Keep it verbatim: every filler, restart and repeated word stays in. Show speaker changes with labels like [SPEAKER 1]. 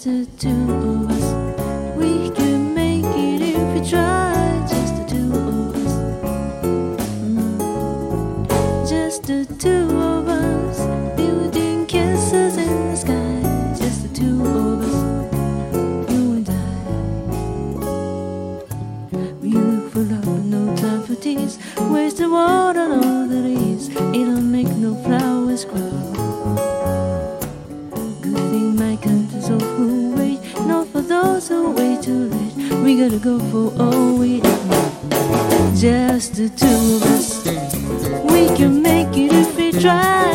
[SPEAKER 1] the two of us. We can make it if we try. Just the two of us. Mm. Just the two of us. Building castles in the sky. Just the two of us. You and I. We look for love, but no time for tears. Waste the water, all that is. It'll make no flowers grow. Good thing my country's all who wait. Not for those who wait too late. We gotta go for all we know. Just the two of us. We can make it if we try.